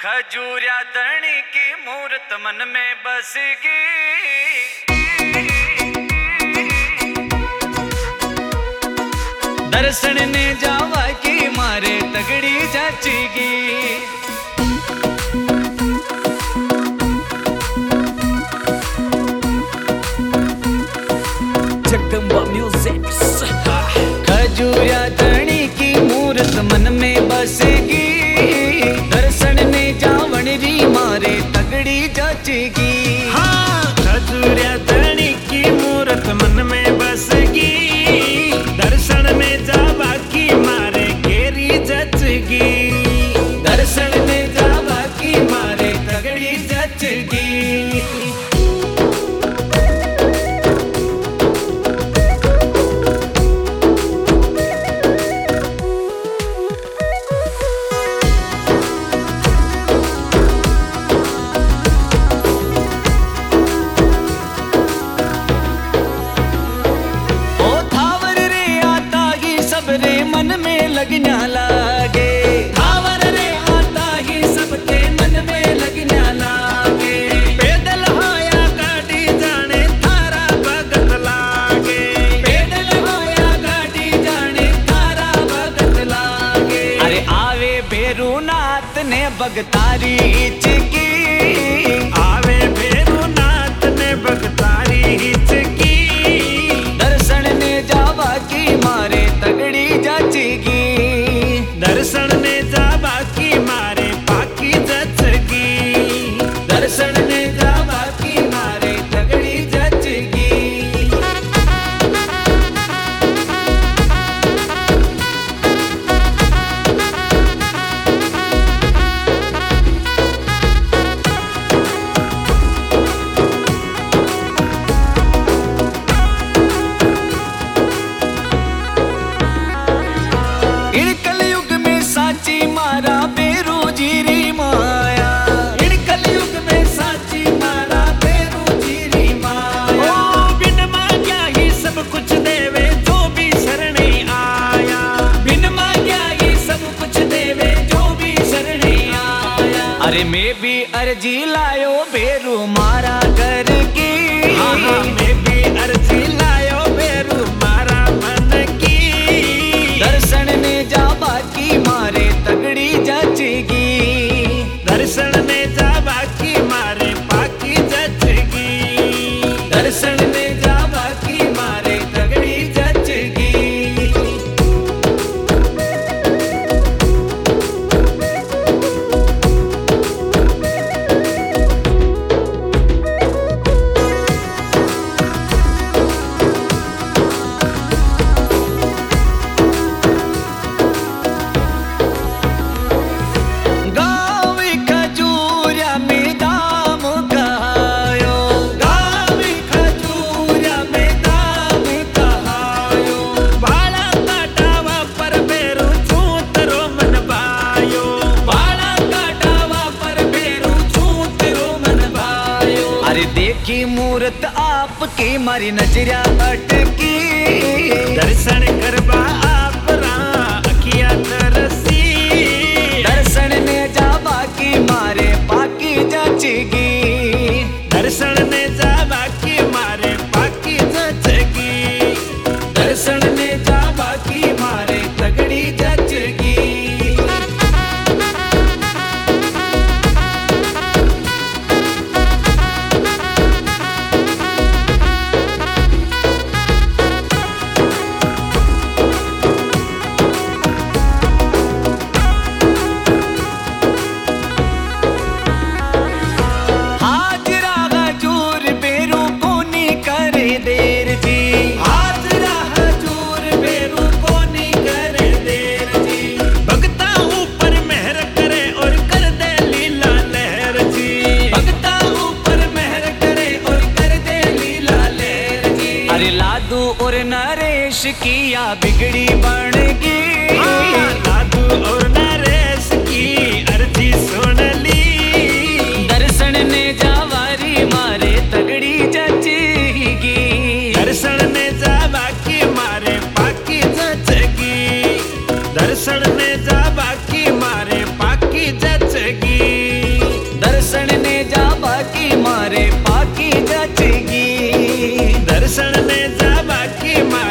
खजूरिया धनी की मूर्त मन में बसगी। दर्शन ने जावा की मारे तगड़ी जाचेगी। जगदम्बा म्यूजिक। खजूरिया धनी की मूर्त मन में बसगी। दर्शन ने जावण री मारे तगड़ी जाचेगी। हाँ, खजूरिया धनी की मूर्त मन में बसगी। दर्शन ने जावा की मारे गेरी जचगी। दर्शन ने जावा की मारे तगड़ी जाचेगी। मन में लगना लागे। थावर रे आता ही सबके मन में लगना लागे। पैदल होया गाड़ी जाने थारा भगत लागे। पैदल होया गाड़ी जाने थारा भगत लागे। अरे आवे भैरूनाथ ने भगतारी हिचकी। आवे भैरूनाथ ने भगतारी हिचकी। दर्शन ने जावा की मारे तगड़ी जाचेगी। दर्शन ने जावा की मारे पाकी जचगी। दर्शन ने जावा की मारे तगड़ी जाचेगी। इन कलयुग में साची मारा बेरू जीरी माया। इन कलयुग में साची मारा बेरू जीरी माया। ओ बिन मांग्या ही सब कुछ देवे जो भी शरणे आया। बिन मांग्या ही सब कुछ देवे जो भी शरणे आया। अरे मैं भी अर्जी लायो बेरू मारा करके। हाँ, मैं भी अर्जी लायो बेरू मारा मन की। दर्शन ने जावा की मारे तगड़ी जाचेगी। दर्शन ने जावा की मारे पाकी जचगी। दर्शन ने जावा की मारे तगड़ी जाचेगी। देखी मूर्त आपकी मारी नजरिया अटकी। दर्शन करवा आप अखिया तरसी। दर्शन ने जावा की मारे पाकी जाचेगी। दर्शन ने जावा की मारे पाकी जचगी। दर्शन ने जावा की मारे तगड़ी जाचेगी। लादू और नरेश किया बिगड़ी बनगी। लादू और नरेश की अर्जी सुन ली। दर्शन ने जावारी मारे तगड़ी जाचेगी। दर्शन ने जावा की मारे पाकी जचगी। दर्शन ने जावा की मारे पाकी जचगी। दर्शन ने जावा की